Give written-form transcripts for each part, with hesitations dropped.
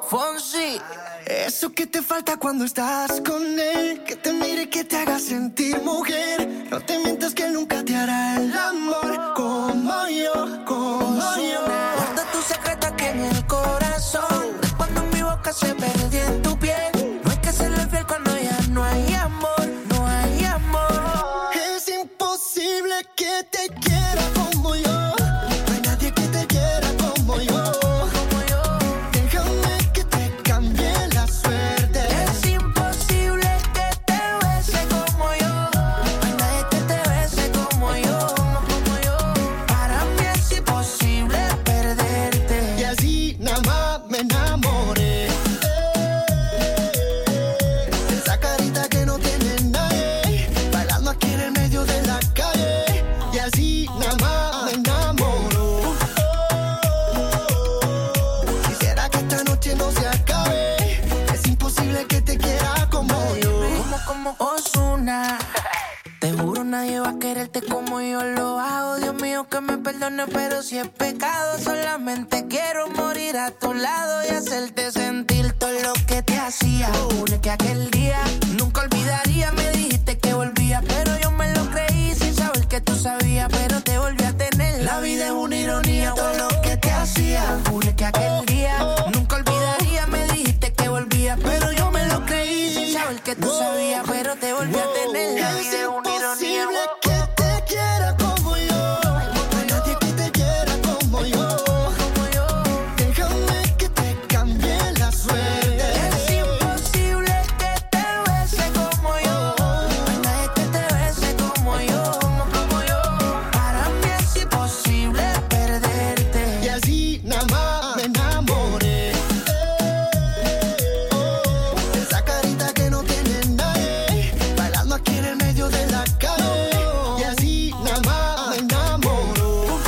Fonsi. Eso que te falta cuando estás con él, que te mire y que te haga sentir mujer. No te mientas que él nunca te hará el amor como yo, como yo. Guarda tu secreto aquí en el corazón, cuando mi boca se perdió en tu piel. No hay que serle fiel cuando ya no hay amor, no hay amor. Es imposible que te quiera como yo. No hay nadie que te quiera como yo. Déjame que te cambie la suerte. Es imposible que te bese como yo. No hay nadie que te bese como yo, como yo. Para mí es imposible perderte. Y así nada más me enamoré. Esa carita que no tiene nadie, bailando aquí en el medio de la calle. Y así nada más me enamoro. Quisiera que esta noche no se acabe. Es imposible que te quiera como yo. Como Ozuna. Te juro nadie va a quererte como yo lo hago. Dios mío que me perdone, pero si es pecado, solamente quiero morir a tu lado y hacerte sentir todo lo que te hacía. Juro que aquel día nunca olvidaría. Me dijiste que volvía, pero yo me lo creí sin saber que tú sabías, pero te volví a tener. La vida es una ironía, todo lo que te hacía. Juro que aquel día nunca olvidaría. Me dijiste que volvía, pero yo me lo creí sin saber que tú sabías, pero te volví a tener. La vida es una ironía. Imposible que te quiera como yo. No hay nadie que te quiera como yo. Déjame que te cambie la suerte. Es imposible que te bese como yo. No hay nadie que te bese como yo, como yo. Para mí es imposible perderte. Y así nada más me enamoré. Esa carita que no tiene nadie, bailando aquí en el medio de la calle. Y así nada más me enamoro.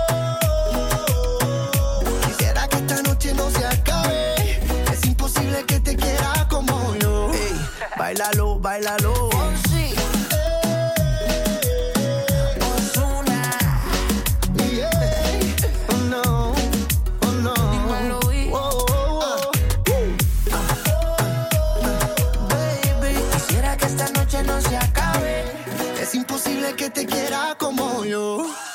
Quisiera que esta noche no se acabe. Es imposible que te quiera como yo. Ey, bailalo, bailalo. Fonsi, Ozuna, Yeah. Oh no, oh no. dímelo, Oh, oh, oh. baby. Quisiera que esta noche no se acabe. Es imposible que te quiera como yo.